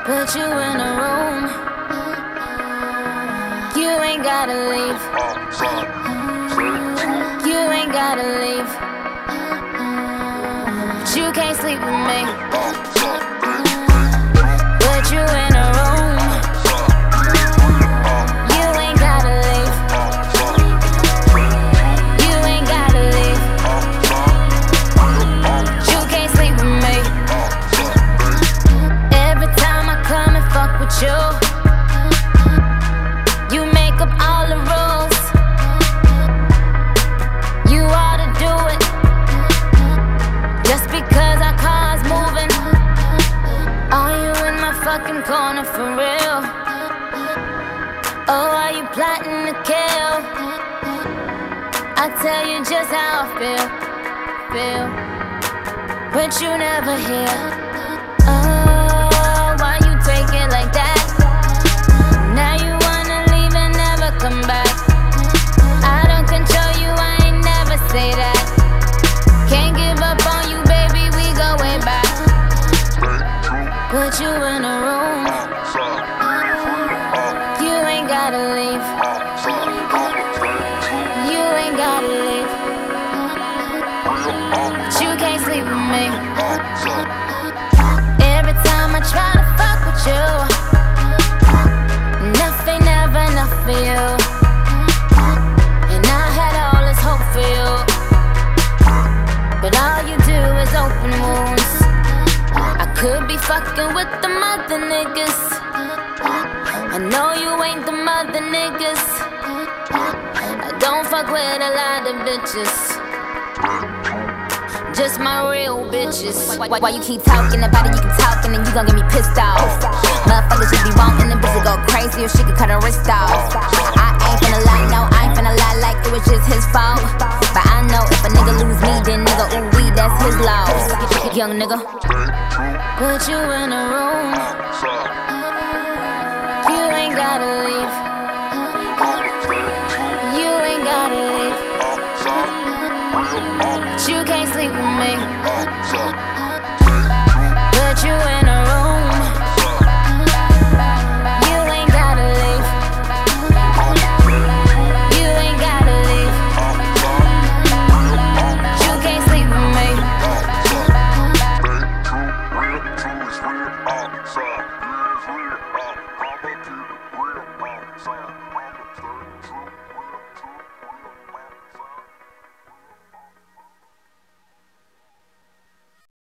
Put you in a room. You ain't gotta leave. You ain't gotta leave. But you can't sleep with me. Put you in a room. You ain't gotta leave. You ain't gotta leave. But you can't sleep with me. Every time I come and fuck with you, you make up all the rules. You ought to do it just because our car's moving. Are you in my fucking corner for real? Or are you plotting to kill? I tell you just how I feel, but you never hear. Oh, why you take it like that? Now you wanna leave and never come back. I don't control you, I ain't never say that. Can't give up on you, baby, we go way back. Put you in a room. You ain't gotta leave. You ain't gotta leave. But you can't sleep with me. Every time I try to fuck with you, nothing ever enough for you. And I had all this hope for you, but all you do is open wounds. I could be fucking with the mother niggas. I know you ain't the mother niggas. I don't fuck with a lot of bitches, just my real bitches. Why you keep talking about it, you can talk and then you gon' get me pissed off. Motherfuckers just be wanting them bitches go crazy or she could cut her wrist off. I ain't finna lie, no, I ain't finna lie like it was just his fault. But I know if a nigga lose me, then nigga, ooh wee, that's his loss. Young nigga, put you in a room. You ain't gotta leave.